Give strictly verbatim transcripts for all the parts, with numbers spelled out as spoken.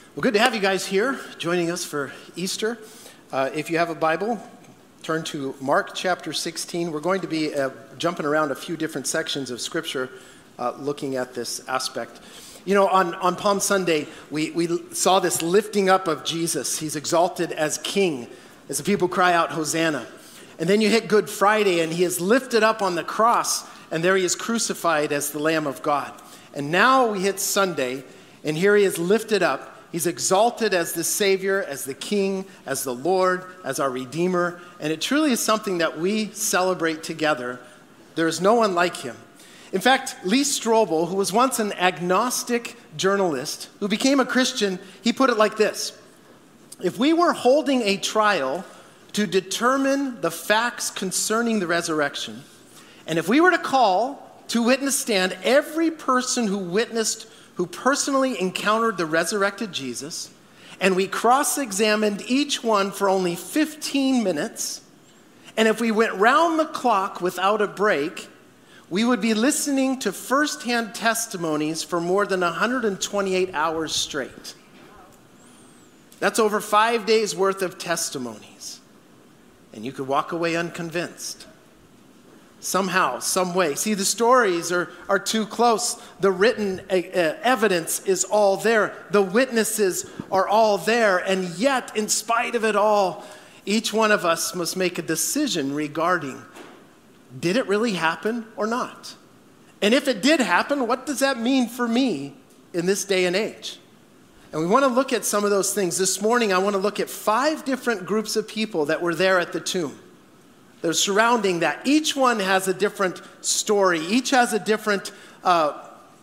Well, good to have you guys here joining us for Easter. Uh, if you have a Bible, turn to Mark chapter sixteen. We're going to be uh, jumping around a few different sections of Scripture uh, looking at this aspect. You know, on, on Palm Sunday, we, we saw this lifting up of Jesus. He's exalted as King, as the people cry out, Hosanna. And then you hit Good Friday, and he is lifted up on the cross, and there he is crucified as the Lamb of God. And now we hit Sunday, and here he is lifted up. He's exalted as the Savior, as the King, as the Lord, as our Redeemer. And it truly is something that we celebrate together. There is no one like him. In fact, Lee Strobel, who was once an agnostic journalist, who became a Christian, he put it like this. If we were holding a trial to determine the facts concerning the resurrection, and if we were to call to witness stand every person who witnessed who personally encountered the resurrected Jesus, and we cross-examined each one for only fifteen minutes, and if we went round the clock without a break, we would be listening to firsthand testimonies for more than one hundred twenty-eight hours straight. That's over five days worth of testimonies. And you could walk away unconvinced. Somehow, some way. See, the stories are, are too close. The written uh, evidence is all there. The witnesses are all there. And yet, in spite of it all, each one of us must make a decision regarding, did it really happen or not? And if it did happen, what does that mean for me in this day and age? And we want to look at some of those things. This morning, I want to look at five different groups of people that were there at the tomb. They're surrounding that. Each one has a different story. Each has a different uh,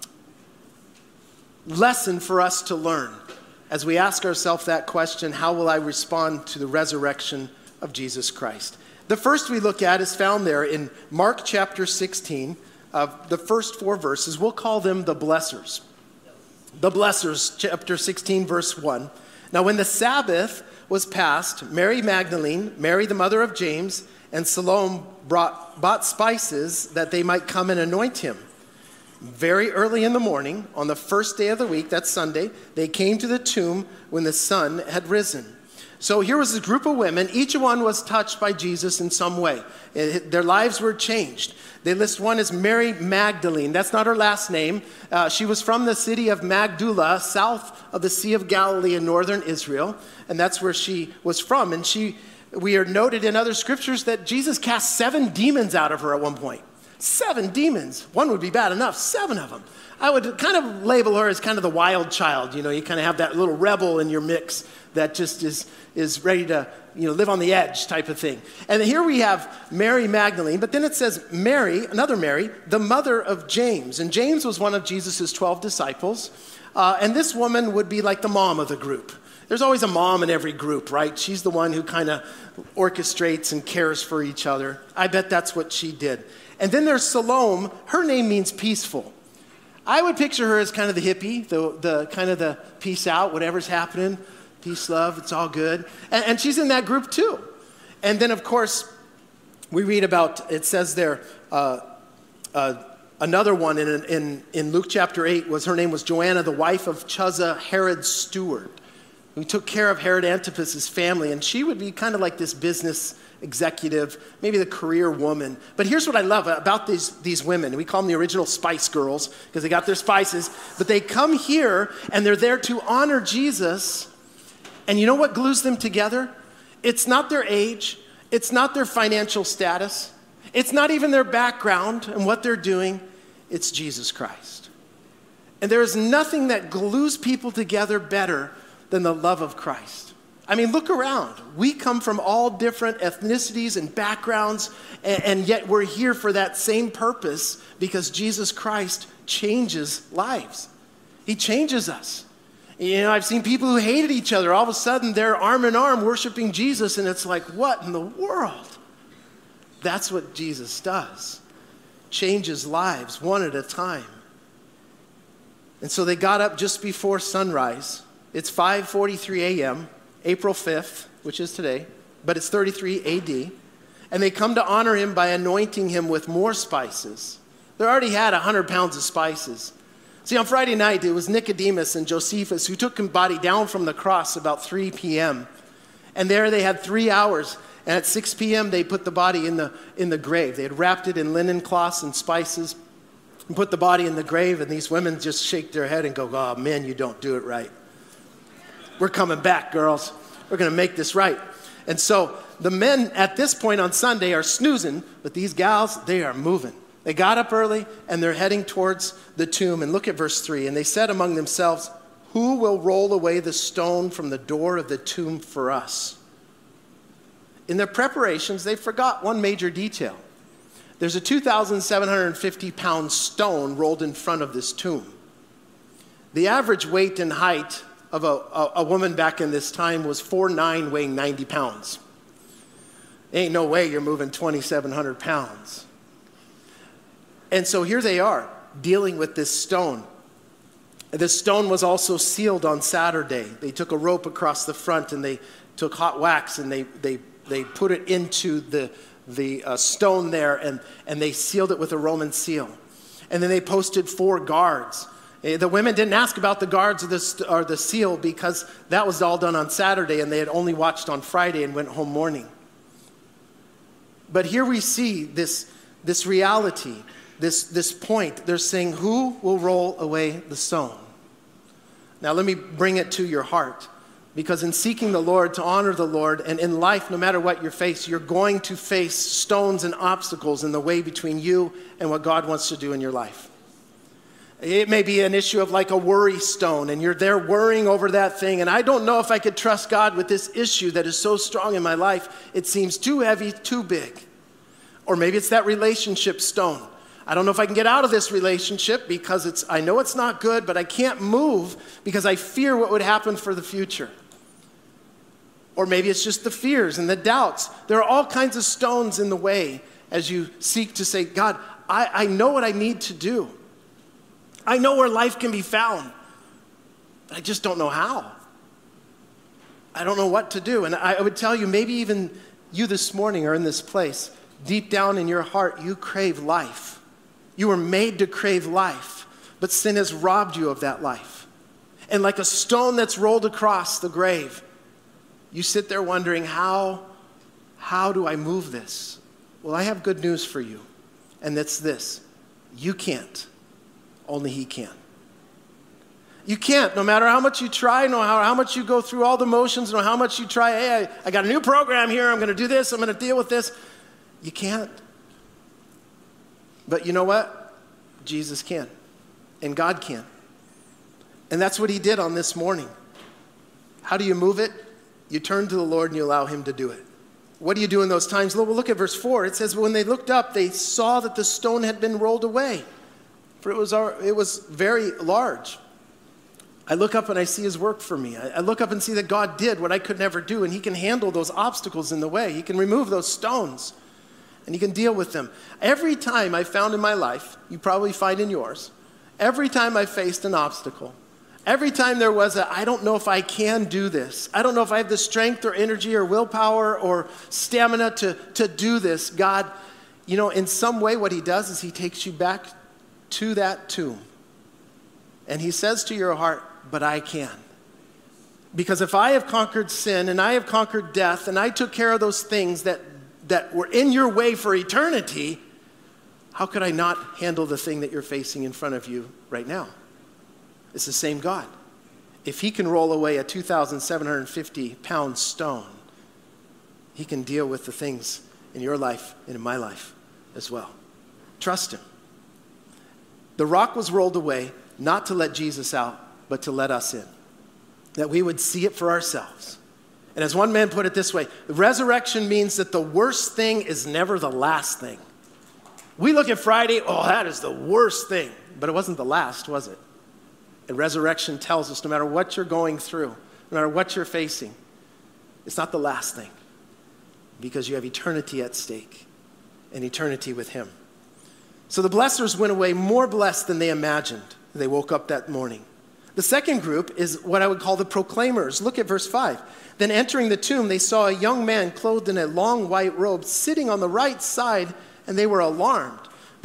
lesson for us to learn. As we ask ourselves that question, how will I respond to the resurrection of Jesus Christ? The first we look at is found there in Mark chapter sixteen, of uh, the first four verses. We'll call them the blessers. The blessers, chapter sixteen, verse one. Now when the Sabbath was past, Mary Magdalene, Mary the mother of James, and Salome brought, bought spices that they might come and anoint him. Very early in the morning, on the first day of the week, that's Sunday, they came to the tomb when the sun had risen. So here was a group of women. Each one was touched by Jesus in some way. It, their lives were changed. They list one as Mary Magdalene. That's not her last name. Uh, she was from the city of Magdala, south of the Sea of Galilee in northern Israel. And that's where she was from. And she... We are noted in other scriptures that Jesus cast seven demons out of her at one point. Seven demons. One would be bad enough. Seven of them. I would kind of label her as kind of the wild child. You know, you kind of have that little rebel in your mix that just is, is ready to, you know, live on the edge type of thing. And here we have Mary Magdalene, but then it says Mary, another Mary, the mother of James. And James was one of Jesus' twelve disciples. Uh, and this woman would be like the mom of the group. There's always a mom in every group, right? She's the one who kind of orchestrates and cares for each other. I bet that's what she did. And then there's Salome. Her name means peaceful. I would picture her as kind of the hippie, the, the kind of the peace out, whatever's happening, peace, love, it's all good. And, and she's in that group too. And then, of course, we read about, it says there, uh, uh, another one in, in, in Luke chapter eight, was her name was Joanna, the wife of Chuza, Herod's steward, who took care of Herod Antipas's family. And she would be kind of like this business executive, maybe the career woman. But here's what I love about these, these women. We call them the original Spice Girls because they got their spices. But they come here and they're there to honor Jesus. And you know what glues them together? It's not their age. It's not their financial status. It's not even their background and what they're doing. It's Jesus Christ. And there is nothing that glues people together better than the love of Christ. I mean, look around. We come from all different ethnicities and backgrounds, and, and yet we're here for that same purpose because Jesus Christ changes lives. He changes us. You know, I've seen people who hated each other. All of a sudden, they're arm in arm worshiping Jesus, and it's like, what in the world? That's what Jesus does. Changes lives one at a time. And so they got up just before sunrise. It's five forty-three a.m., April fifth, which is today, but it's thirty-three A D. And they come to honor him by anointing him with more spices. They already had one hundred pounds of spices. See, on Friday night, it was Nicodemus and Josephus who took his body down from the cross about three p.m. And there they had three hours. And at six p.m., they put the body in the, in the grave. They had wrapped it in linen cloths and spices and put the body in the grave. And these women just shake their head and go, oh, man, you don't do it right. We're coming back, girls. We're going to make this right. And so the men at this point on Sunday are snoozing, but these gals, they are moving. They got up early, and they're heading towards the tomb. And look at verse three. And they said among themselves, who will roll away the stone from the door of the tomb for us? In their preparations, they forgot one major detail. There's a two thousand seven hundred fifty pound stone rolled in front of this tomb. The average weight and height of a, a, a woman back in this time was four nine, weighing ninety pounds. Ain't no way you're moving twenty-seven hundred pounds. And so here they are, dealing with this stone. This stone was also sealed on Saturday. They took a rope across the front, and they took hot wax, and they they they put it into the the uh, stone there, and, and they sealed it with a Roman seal. And then they posted four guards. The women didn't ask about the guards or the, or the seal, because that was all done on Saturday, and they had only watched on Friday and went home mourning. But here we see this, this reality, this, this point. They're saying, who will roll away the stone? Now let me bring it to your heart. Because in seeking the Lord, to honor the Lord, and in life, no matter what you face, you're going to face stones and obstacles in the way between you and what God wants to do in your life. It may be an issue of like a worry stone, and you're there worrying over that thing, and I don't know if I could trust God with this issue that is so strong in my life. It seems too heavy, too big. Or maybe it's that relationship stone. I don't know if I can get out of this relationship because it's, I know it's not good, but I can't move because I fear what would happen for the future. Or maybe it's just the fears and the doubts. There are all kinds of stones in the way as you seek to say, God, I, I know what I need to do. I know where life can be found, but I just don't know how. I don't know what to do. And I, I would tell you, maybe even you this morning are in this place. Deep down in your heart, you crave life. You were made to crave life, but sin has robbed you of that life. And like a stone that's rolled across the grave, you sit there wondering, how, how do I move this? Well, I have good news for you, and that's this. You can't. Only He can. You can't, no matter how much you try, no how, how much you go through all the motions, no how much you try, hey, I, I got a new program here, I'm going to do this, I'm going to deal with this. You can't. But you know what? Jesus can, and God can. And that's what He did on this morning. How do you move it? You turn to the Lord and you allow Him to do it. What do you do in those times? Well, look at verse four. It says, when they looked up, they saw that the stone had been rolled away, for it was, it was very large. I look up and I see His work for me. I look up and see that God did what I could never do, and He can handle those obstacles in the way. He can remove those stones, and He can deal with them. Every time I found in my life, you probably find in yours, every time I faced an obstacle, every time there was a, I don't know if I can do this. I don't know if I have the strength or energy or willpower or stamina to, to do this. God, you know, in some way what He does is He takes you back to that tomb. And He says to your heart, but I can. Because if I have conquered sin and I have conquered death and I took care of those things that, that were in your way for eternity, how could I not handle the thing that you're facing in front of you right now? It's the same God. If He can roll away a two thousand seven hundred fifty pound stone, He can deal with the things in your life and in my life as well. Trust Him. The rock was rolled away, not to let Jesus out, but to let us in. That we would see it for ourselves. And as one man put it this way, the resurrection means that the worst thing is never the last thing. We look at Friday, oh, that is the worst thing. But it wasn't the last, was it? And resurrection tells us no matter what you're going through, no matter what you're facing, it's not the last thing, because you have eternity at stake, and eternity with Him. So the blessers went away more blessed than they imagined. They woke up that morning. The second group is what I would call the proclaimers. Look at verse five. Then entering the tomb, they saw a young man clothed in a long white robe sitting on the right side, and they were alarmed.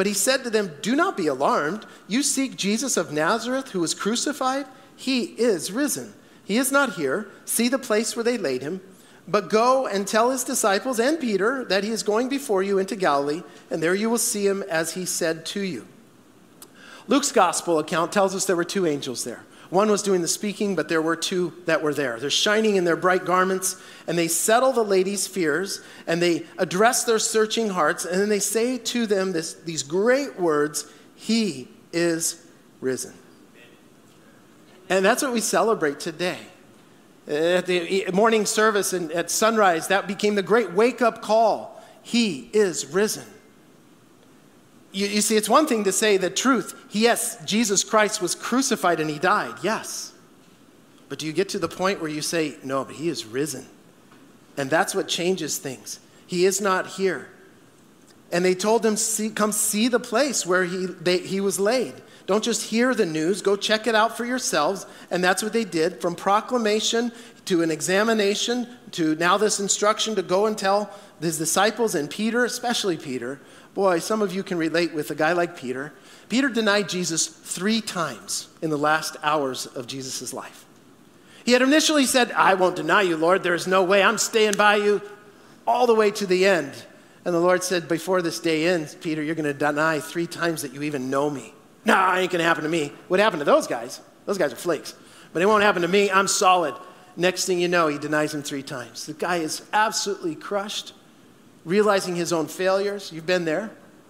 But he said to them, do not be alarmed. You seek Jesus of Nazareth, who was crucified? He is risen. He is not here. See the place where they laid him. But go and tell his disciples and Peter that he is going before you into Galilee, and there you will see him as he said to you. Luke's gospel account tells us there were two angels there. One was doing the speaking, but there were two that were there. They're shining in their bright garments, and they settle the ladies' fears, and they address their searching hearts, and then they say to them this, these great words, he is risen. And that's what we celebrate today. At the morning service and at sunrise, that became the great wake-up call. He is risen. You, you see, it's one thing to say the truth. Yes, Jesus Christ was crucified and he died. Yes. But do you get to the point where you say, no, but he is risen? And that's what changes things. He is not here. And they told him, see, come see the place where he, they, he was laid. Don't just hear the news. Go check it out for yourselves. And that's what they did. From proclamation to an examination to now this instruction to go and tell his disciples and Peter, especially Peter. Boy, some of you can relate with a guy like Peter. Peter denied Jesus three times in the last hours of Jesus' life. He had initially said, I won't deny you, Lord. There's no way. I'm staying by you all the way to the end. And the Lord said, before this day ends, Peter, you're going to deny three times that you even know me. No, nah, it ain't going to happen to me. What happened to those guys? Those guys are flakes. But it won't happen to me. I'm solid. Next thing you know, he denies him three times. The guy is absolutely crushed, realizing his own failures. You've been there.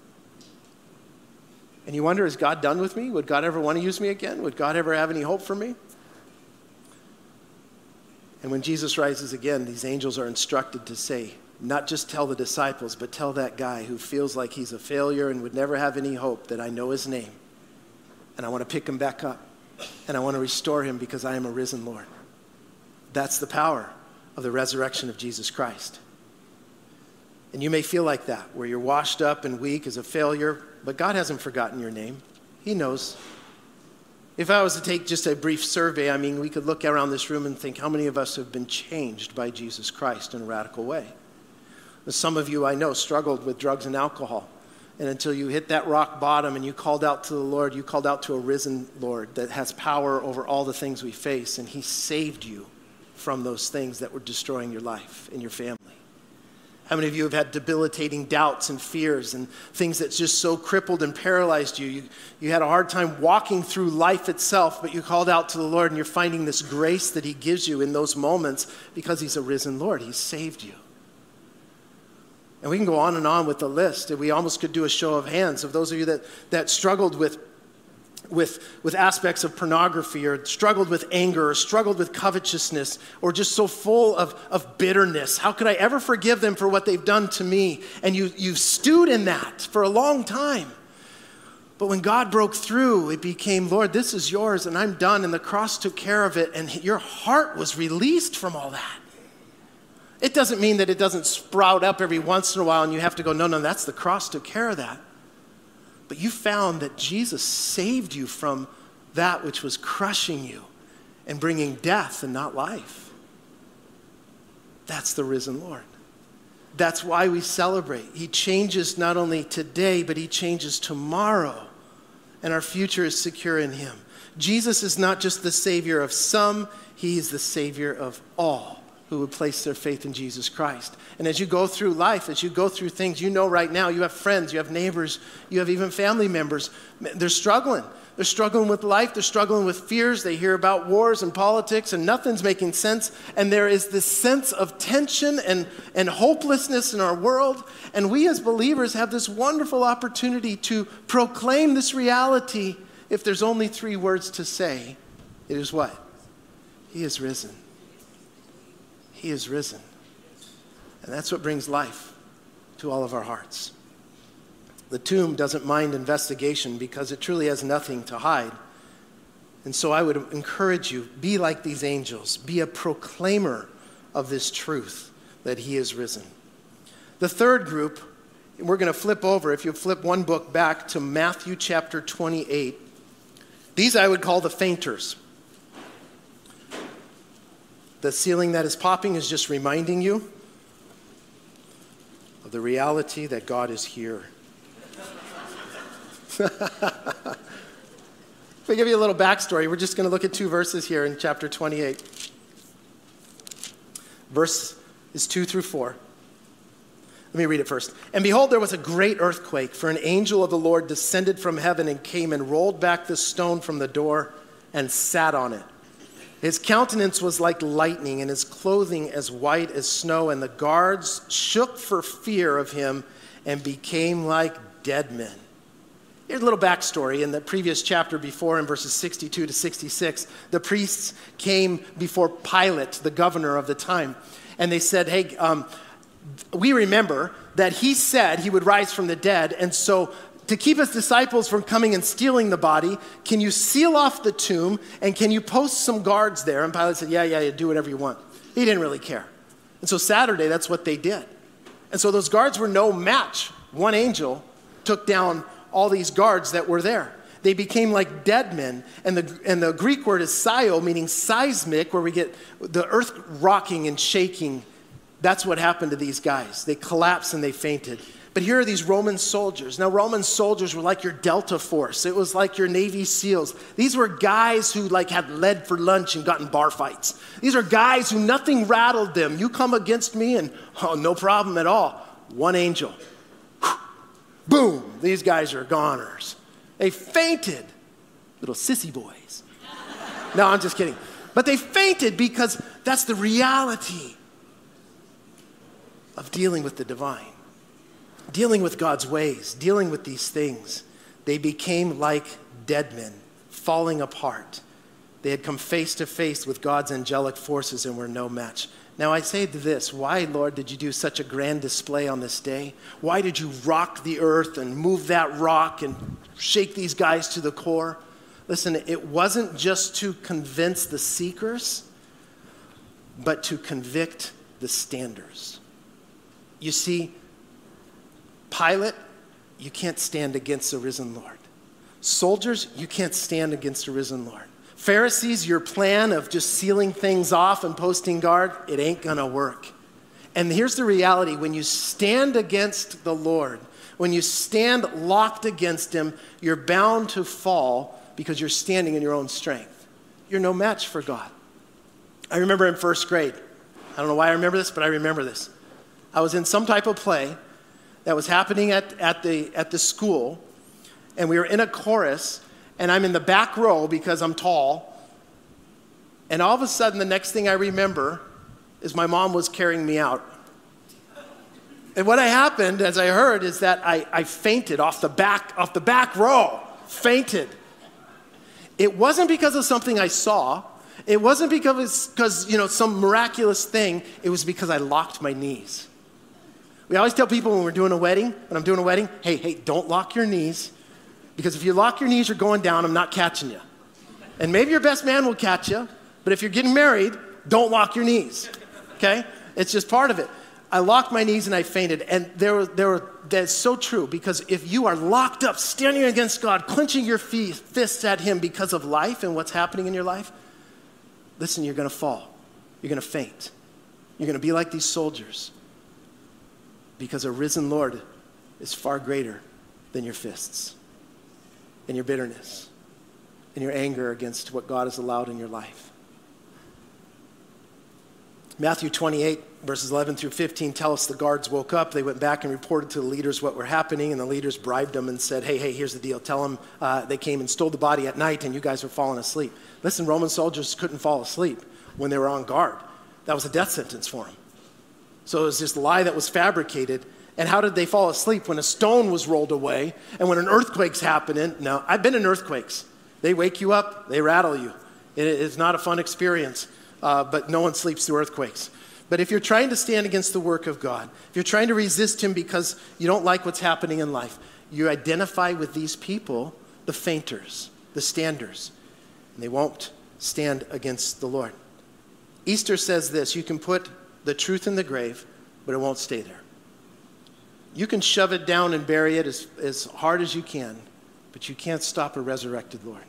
And you wonder, is God done with me? Would God ever want to use me again? Would God ever have any hope for me? And when Jesus rises again, these angels are instructed to say, not just tell the disciples, but tell that guy who feels like he's a failure and would never have any hope that I know his name. And I want to pick him back up. And I want to restore him because I am a risen Lord. That's the power of the resurrection of Jesus Christ. And you may feel like that, where you're washed up and weak as a failure, but God hasn't forgotten your name. He knows. If I was to take just a brief survey, I mean, we could look around this room and think, how many of us have been changed by Jesus Christ in a radical way? Some of you, I know, struggled with drugs and alcohol. And until you hit that rock bottom and you called out to the Lord, you called out to a risen Lord that has power over all the things we face. And he saved you from those things that were destroying your life and your family. How many of you have had debilitating doubts and fears and things that just so crippled and paralyzed you? You, you had a hard time walking through life itself, but you called out to the Lord and you're finding this grace that he gives you in those moments because he's a risen Lord. He's saved you. And we can go on and on with the list. We almost could do a show of hands of those of you that, that struggled with, with, with aspects of pornography or struggled with anger or struggled with covetousness or just so full of, of bitterness. How could I ever forgive them for what they've done to me? And you, you've stewed in that for a long time. But when God broke through, it became, Lord, this is yours and I'm done. And the cross took care of it and your heart was released from all that. It doesn't mean that it doesn't sprout up every once in a while and you have to go, no, no, that's the cross took care of that. But you found that Jesus saved you from that which was crushing you and bringing death and not life. That's the risen Lord. That's why we celebrate. He changes not only today, but he changes tomorrow. And our future is secure in him. Jesus is not just the Savior of some, he is the Savior of all who would place their faith in Jesus Christ. And as you go through life, as you go through things, you know right now, you have friends, you have neighbors, you have even family members. They're struggling. They're struggling with life. They're struggling with fears. They hear about wars and politics and nothing's making sense. And there is this sense of tension and, and hopelessness in our world. And we as believers have this wonderful opportunity to proclaim this reality. If there's only three words to say, it is what? He is risen. He is risen. And that's what brings life to all of our hearts. The tomb doesn't mind investigation because it truly has nothing to hide. And so I would encourage you, be like these angels. Be a proclaimer of this truth that he is risen. The third group, we're going to flip over. If you flip one book back to Matthew chapter twenty-eight, these I would call the fainters. The ceiling that is popping is just reminding you of the reality that God is here. If we give you a little backstory, we're just going to look at two verses here in chapter twenty-eight. Verse is two through four. Let me read it first. And behold, there was a great earthquake, for an angel of the Lord descended from heaven and came and rolled back the stone from the door and sat on it. His countenance was like lightning, and his clothing as white as snow, and the guards shook for fear of him and became like dead men. Here's a little backstory. In the previous chapter before, in verses sixty-two to sixty-six, the priests came before Pilate, the governor of the time, and they said, hey, um, we remember that he said he would rise from the dead, and so to keep his disciples from coming and stealing the body, can you seal off the tomb, and can you post some guards there? And Pilate said, yeah, yeah, you do whatever you want. He didn't really care. And so Saturday, that's what they did. And so those guards were no match. One angel took down all these guards that were there. They became like dead men. And the, and the Greek word is sio, meaning seismic, where we get the earth rocking and shaking. That's what happened to these guys. They collapsed and they fainted. But here are these Roman soldiers. Now, Roman soldiers were like your Delta Force. It was like your Navy SEALs. These were guys who like had lead for lunch and got in bar fights. These are guys who nothing rattled them. You come against me and, oh, no problem at all. One angel. Boom, these guys are goners. They fainted. Little sissy boys. No, I'm just kidding. But they fainted because that's the reality of dealing with the divine. Dealing with God's ways, dealing with these things. They became like dead men, falling apart. They had come face to face with God's angelic forces and were no match. Now I say to this, why, Lord, did you do such a grand display on this day? Why did you rock the earth and move that rock and shake these guys to the core? Listen, it wasn't just to convince the seekers, but to convict the standers. You see, Pilate, you can't stand against the risen Lord. Soldiers, you can't stand against the risen Lord. Pharisees, your plan of just sealing things off and posting guard, it ain't gonna work. And here's the reality. When you stand against the Lord, when you stand locked against him, you're bound to fall because you're standing in your own strength. You're no match for God. I remember in first grade, I don't know why I remember this, but I remember this. I was in some type of play that was happening at, at, the, at the school, and we were in a chorus, and I'm in the back row because I'm tall, and all of a sudden, the next thing I remember is my mom was carrying me out. And what happened, as I heard, is that I, I fainted off the back, off the back row, fainted. It wasn't because of something I saw. It wasn't because, because you know, some miraculous thing. It was because I locked my knees. We always tell people when we're doing a wedding, when I'm doing a wedding, hey, hey, don't lock your knees. Because if you lock your knees, you're going down, I'm not catching you. And maybe your best man will catch you, but if you're getting married, don't lock your knees, okay? It's just part of it. I locked my knees and I fainted. And there were, there were, that's so true, because if you are locked up, standing against God, clenching your fists at him because of life and what's happening in your life, listen, you're gonna fall. You're gonna faint. You're gonna be like these soldiers. Because a risen Lord is far greater than your fists and your bitterness and your anger against what God has allowed in your life. Matthew twenty-eight, verses eleven through fifteen tell us the guards woke up. They went back and reported to the leaders what were happening, and the leaders bribed them and said, hey, hey, here's the deal. Tell them uh, they came and stole the body at night and you guys were falling asleep. Listen, Roman soldiers couldn't fall asleep when they were on guard. That was a death sentence for them. So it was this lie that was fabricated. And how did they fall asleep? When a stone was rolled away and when an earthquake's happening. No, I've been in earthquakes. They wake you up, they rattle you. It is not a fun experience, uh, but no one sleeps through earthquakes. But if you're trying to stand against the work of God, if you're trying to resist him because you don't like what's happening in life, you identify with these people, the fainters, the standers, and they won't stand against the Lord. Easter says this: you can put the truth in the grave, but it won't stay there. You can shove it down and bury it as, as hard as you can, but you can't stop a resurrected Lord.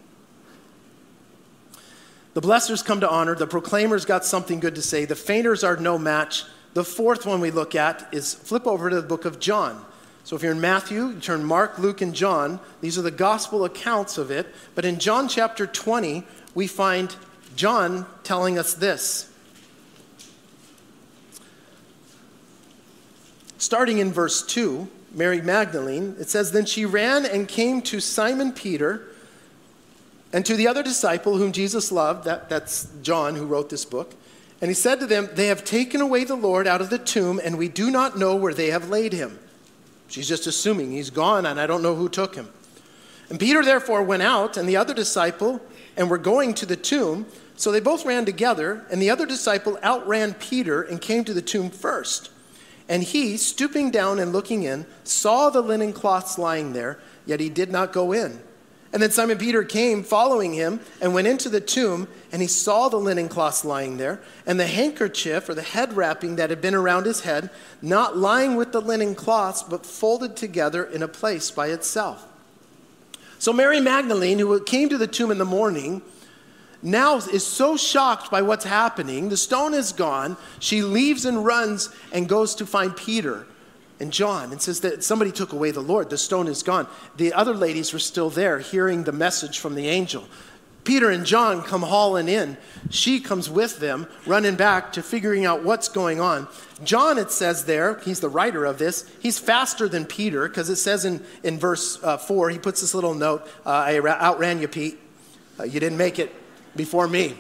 The blessers come to honor. The proclaimers got something good to say. The fainters are no match. The fourth one we look at is, flip over to the book of John. So if you're in Matthew, you turn Mark, Luke, and John. These are the gospel accounts of it. But in John chapter twenty, we find John telling us this. Starting in verse two, Mary Magdalene, it says, "Then she ran and came to Simon Peter and to the other disciple whom Jesus loved," that, that's John who wrote this book, "and he said to them, 'They have taken away the Lord out of the tomb, and we do not know where they have laid him.'" She's just assuming he's gone, and I don't know who took him. "And Peter therefore went out, and the other disciple, and were going to the tomb. So they both ran together, and the other disciple outran Peter and came to the tomb first. And he, stooping down and looking in, saw the linen cloths lying there, yet he did not go in. And then Simon Peter came following him and went into the tomb, and he saw the linen cloths lying there, and the handkerchief or the head wrapping that had been around his head, not lying with the linen cloths, but folded together in a place by itself." So Mary Magdalene, who came to the tomb in the morning, now is so shocked by what's happening. The stone is gone. She leaves and runs and goes to find Peter and John and says that somebody took away the Lord. The stone is gone. The other ladies were still there hearing the message from the angel. Peter and John come hauling in. She comes with them, running back to figuring out what's going on. John, it says there, he's the writer of this, he's faster than Peter, because it says in, in verse uh, four, he puts this little note, uh, "I outran you, Pete. Uh, you didn't make it before me."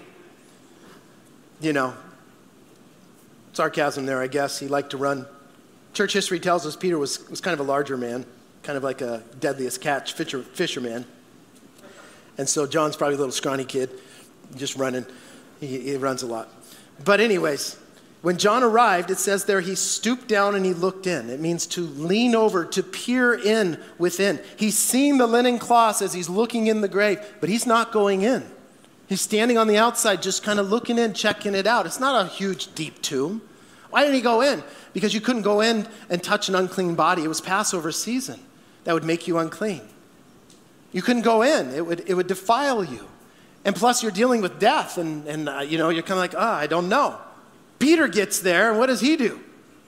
You know, sarcasm there, I guess. He liked to run. Church history tells us Peter was, was kind of a larger man, kind of like a deadliest catch fisher, fisherman. And so John's probably a little scrawny kid, just running. He, he runs a lot. But anyways, when John arrived, it says there he stooped down and he looked in. It means to lean over, to peer in within. He's seeing the linen cloths as he's looking in the grave, but he's not going in. He's standing on the outside, just kind of looking in, checking it out. It's not a huge, deep tomb. Why didn't he go in? Because you couldn't go in and touch an unclean body. It was Passover season. That would make you unclean. You couldn't go in. It would, it would defile you. And plus, you're dealing with death, and, and uh, you know, you're kind of like, ah, oh, I don't know. Peter gets there, and what does he do?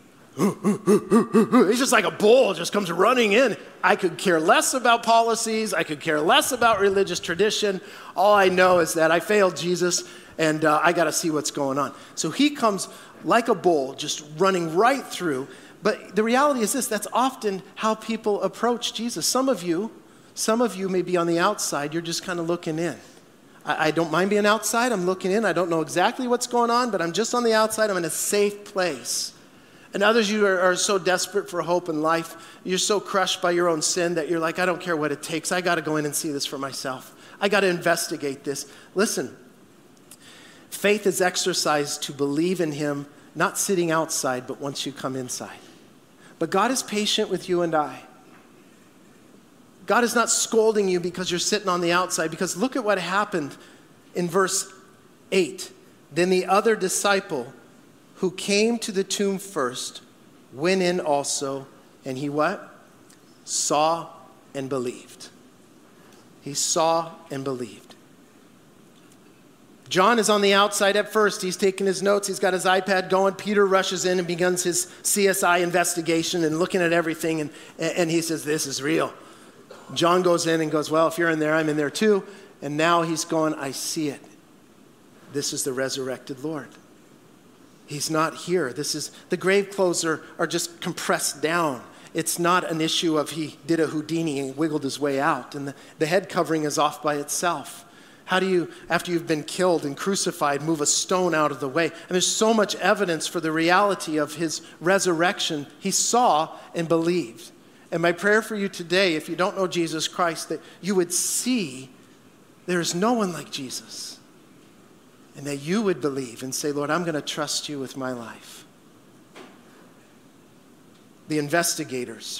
He's just like a bull, just comes running in. I could care less about policies. I could care less about religious tradition. All I know is that I failed Jesus, and uh, I got to see what's going on. So he comes like a bull, just running right through. But the reality is this, that's often how people approach Jesus. Some of you, some of you may be on the outside. You're just kind of looking in. I, I don't mind being outside. I'm looking in. I don't know exactly what's going on, but I'm just on the outside. I'm in a safe place. And others, you are, are so desperate for hope in life. You're so crushed by your own sin that you're like, I don't care what it takes. I got to go in and see this for myself. I got to investigate this. Listen, faith is exercised to believe in him, not sitting outside, but once you come inside. But God is patient with you and I. God is not scolding you because you're sitting on the outside, because look at what happened in verse eight. Then the other disciple who came to the tomb first went in also, and he what? Saw and believed. He saw and believed. John is on the outside at first. He's taking his notes. He's got his iPad going. Peter rushes in and begins his C S I investigation and looking at everything, and, and he says, this is real. John goes in and goes, well, if you're in there, I'm in there too. And now he's going, I see it. This is the resurrected Lord. He's not here. This is, the grave clothes are, are just compressed down. It's not an issue of he did a Houdini and wiggled his way out. And the, the head covering is off by itself. How do you, after you've been killed and crucified, move a stone out of the way? And there's so much evidence for the reality of his resurrection. He saw and believed. And my prayer for you today, if you don't know Jesus Christ, that you would see there is no one like Jesus. And that you would believe and say, Lord, I'm going to trust you with my life. The investigators.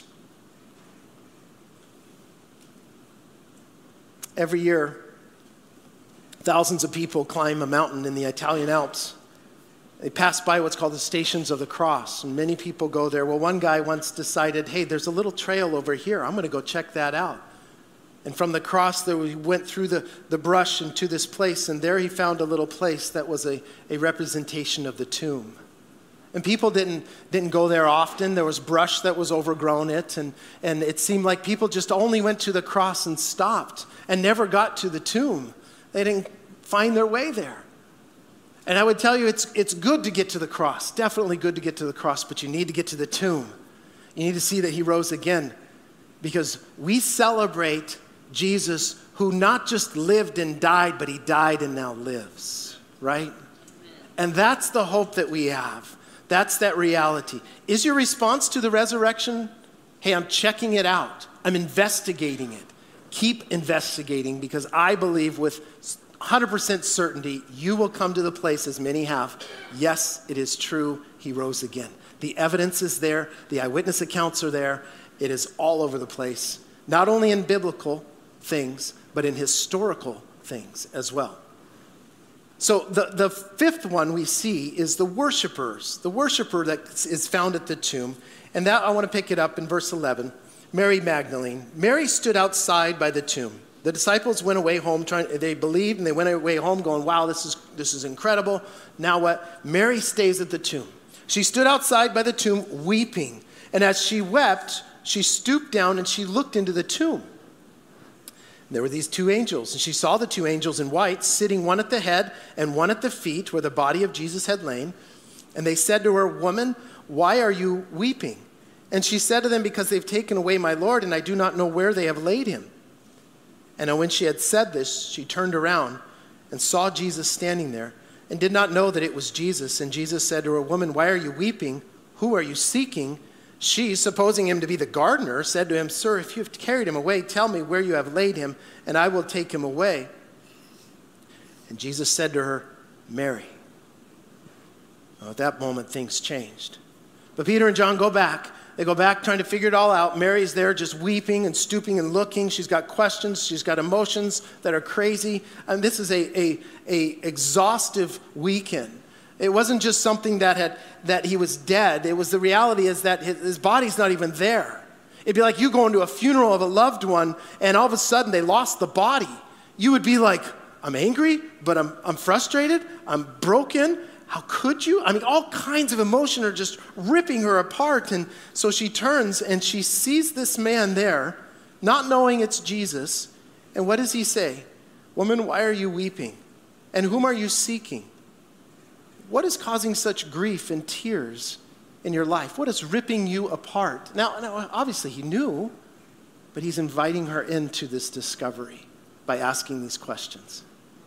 Every year, thousands of people climb a mountain in the Italian Alps. They pass by what's called the Stations of the Cross, and many people go there. Well, one guy once decided, hey, there's a little trail over here. I'm going to go check that out. And from the cross, there we went through the, the brush and to this place, and there he found a little place that was a, a representation of the tomb. And people didn't, didn't go there often. There was brush that was overgrown it. And, and it seemed like people just only went to the cross and stopped and never got to the tomb. They didn't find their way there. And I would tell you, it's, it's good to get to the cross. Definitely good to get to the cross, but you need to get to the tomb. You need to see that he rose again. Because we celebrate Jesus, who not just lived and died, but he died and now lives, right? And that's the hope that we have. That's that reality. Is your response to the resurrection, hey, I'm checking it out. I'm investigating it. Keep investigating, because I believe with one hundred percent certainty you will come to the place, as many have, yes, it is true, he rose again. The evidence is there. The eyewitness accounts are there. It is all over the place, not only in biblical things, but in historical things as well. So the, the fifth one we see is the worshipers, the worshiper that is found at the tomb. And that I want to pick it up in verse eleven. Mary Magdalene. Mary stood outside by the tomb. The disciples went away home, trying, they believed, and they went away home going, wow, this is, this is incredible. Now what? Mary stays at the tomb. She stood outside by the tomb weeping. And as she wept, she stooped down and she looked into the tomb. There were these two angels, and she saw the two angels in white sitting, one at the head and one at the feet where the body of Jesus had lain. And they said to her, woman, why are you weeping? And she said to them, because they've taken away my Lord, and I do not know where they have laid him. And when she had said this, she turned around and saw Jesus standing there and did not know that it was Jesus. And Jesus said to her, woman, why are you weeping? Who are you seeking? She, supposing him to be the gardener, said to him, sir, if you have carried him away, tell me where you have laid him, and I will take him away. And Jesus said to her, Mary. Well, at that moment, things changed. But Peter and John go back. They go back trying to figure it all out. Mary's there just weeping and stooping and looking. She's got questions. She's got emotions that are crazy. And this is a, a, a exhaustive weekend. It wasn't just something that had that he was dead. It was the reality is that his, his body's not even there. It'd be like you going to a funeral of a loved one and all of a sudden they lost the body. You would be like, I'm angry, but I'm, I'm frustrated. I'm broken. How could you? I mean, all kinds of emotion are just ripping her apart. And so she turns and she sees this man there, not knowing it's Jesus. And what does he say? Woman, why are you weeping? And whom are you seeking? What is causing such grief and tears in your life? What is ripping you apart? Now, now, obviously he knew, but he's inviting her into this discovery by asking these questions.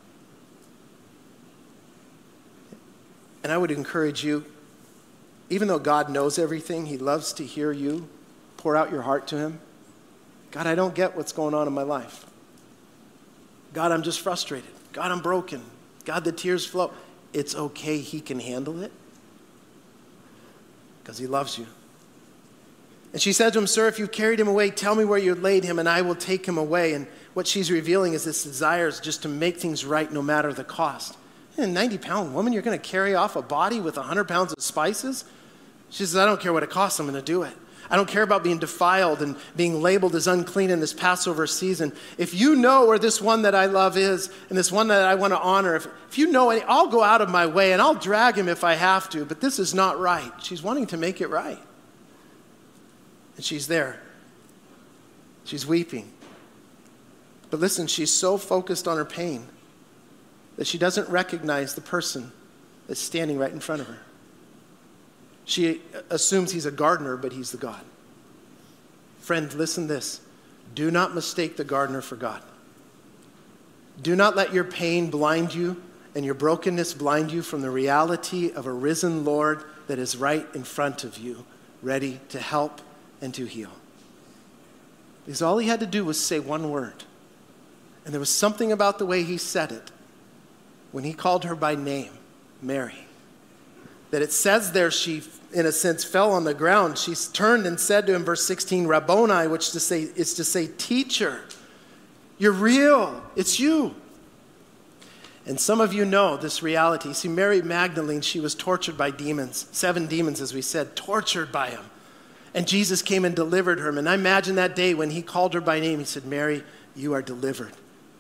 And I would encourage you, even though God knows everything, he loves to hear you pour out your heart to him. God, I don't get what's going on in my life. God, I'm just frustrated. God, I'm broken. God, the tears flow. It's okay, he can handle it because he loves you. And she said to him, sir, if you've carried him away, tell me where you laid him and I will take him away. And what she's revealing is this desire is just to make things right no matter the cost. A ninety pound woman, you're going to carry off a body with one hundred pounds of spices? She says, I don't care what it costs, I'm going to do it. I don't care about being defiled and being labeled as unclean in this Passover season. If you know where this one that I love is and this one that I want to honor, if, if you know it, I'll go out of my way and I'll drag him if I have to, but this is not right. She's wanting to make it right. And she's there. She's weeping. But listen, she's so focused on her pain that she doesn't recognize the person that's standing right in front of her. She assumes he's a gardener, but he's the God. Friend, listen to this. Do not mistake the gardener for God. Do not let your pain blind you and your brokenness blind you from the reality of a risen Lord that is right in front of you, ready to help and to heal. Because all he had to do was say one word. And there was something about the way he said it when he called her by name, Mary, that it says there she, in a sense, fell on the ground. She turned and said to him, verse sixteen, Rabboni, which to say, is to say, teacher, you're real, it's you. And some of you know this reality. See, Mary Magdalene, she was tortured by demons, seven demons, as we said, tortured by him. And Jesus came and delivered her. And I imagine that day when he called her by name, he said, Mary, you are delivered.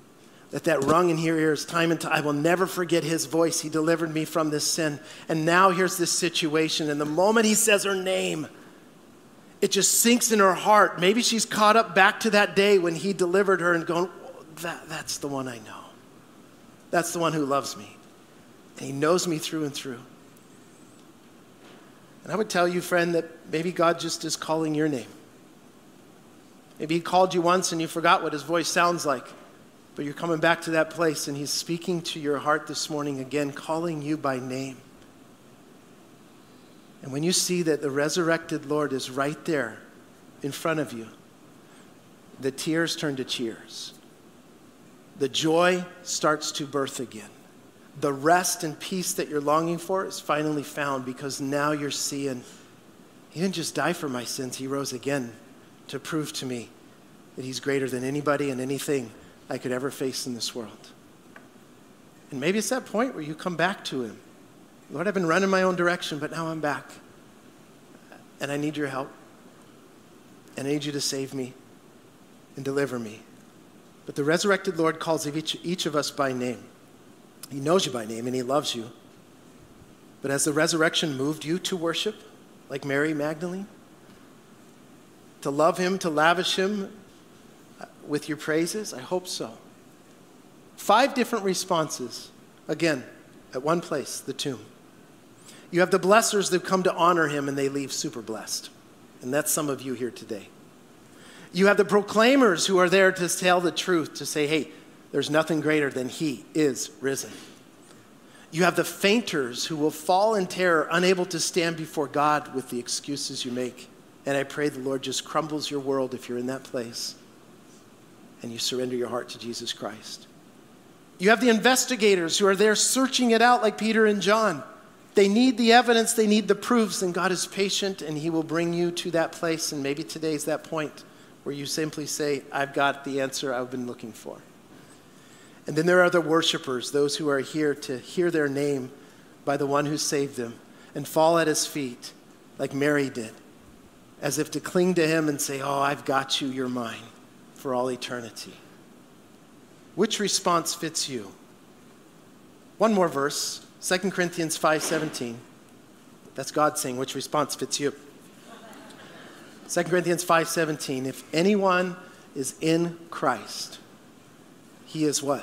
that that rung in your ears time and time. I will never forget his voice. He delivered me from this sin. And now here's this situation. And the moment he says her name, it just sinks in her heart. Maybe she's caught up back to that day when he delivered her and going, that, that's the one I know. That's the one who loves me. And he knows me through and through. And I would tell you, friend, that maybe God just is calling your name. Maybe he called you once and you forgot what his voice sounds like. But you're coming back to that place and he's speaking to your heart this morning again, calling you by name. And when you see that the resurrected Lord is right there in front of you, the tears turn to cheers. The joy starts to birth again. The rest and peace that you're longing for is finally found because now you're seeing he didn't just die for my sins, he rose again to prove to me that he's greater than anybody and anything I could ever face in this world. And maybe it's that point where you come back to him. Lord, I've been running my own direction, but now I'm back. And I need your help. And I need you to save me and deliver me. But the resurrected Lord calls each, each of us by name. He knows you by name and he loves you. But has the resurrection moved you to worship like Mary Magdalene? To love him, to lavish him with your praises? I hope so. Five different responses. Again, at one place, the tomb. You have the blessers that come to honor him and they leave super blessed. And that's some of you here today. You have the proclaimers who are there to tell the truth, to say, hey, there's nothing greater than he is risen. You have the fainters who will fall in terror, unable to stand before God with the excuses you make. And I pray the Lord just crumbles your world if you're in that place and you surrender your heart to Jesus Christ. You have the investigators who are there searching it out like Peter and John. They need the evidence, they need the proofs, and God is patient and he will bring you to that place. And maybe today's that point where you simply say, I've got the answer I've been looking for. And then there are the worshipers, those who are here to hear their name by the one who saved them and fall at his feet like Mary did, as if to cling to him and say, oh, I've got you, you're mine for all eternity. Which response fits you? One more verse, Second Corinthians five seventeen. That's God saying, which response fits you? Second Corinthians five seventeen. If anyone is in Christ, he is what?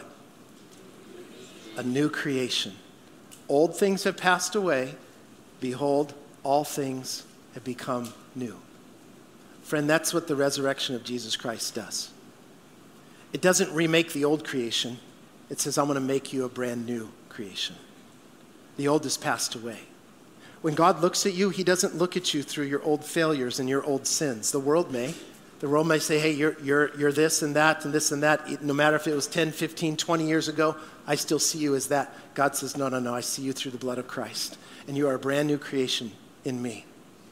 A new creation. Old things have passed away. Behold, all things have become new. Friend, that's what the resurrection of Jesus Christ does. It doesn't remake the old creation. It says, I'm going to make you a brand new creation. The old has passed away. When God looks at you, he doesn't look at you through your old failures and your old sins. The world may. The world may say, hey, you're, you're, you're this and that and this and that. No matter if it was ten, fifteen, twenty years ago, I still see you as that. God says, no, no, no, I see you through the blood of Christ. And you are a brand new creation in me.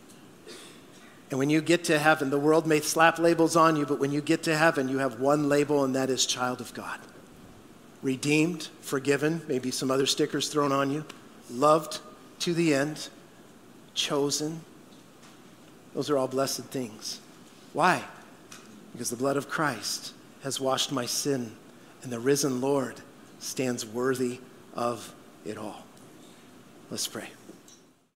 And when you get to heaven, the world may slap labels on you, but when you get to heaven, you have one label, and that is child of God. Redeemed, forgiven, maybe some other stickers thrown on you, loved to the end, chosen. Those are all blessed things. Why? Because the blood of Christ has washed my sin, and the risen Lord stands worthy of it all. Let's pray.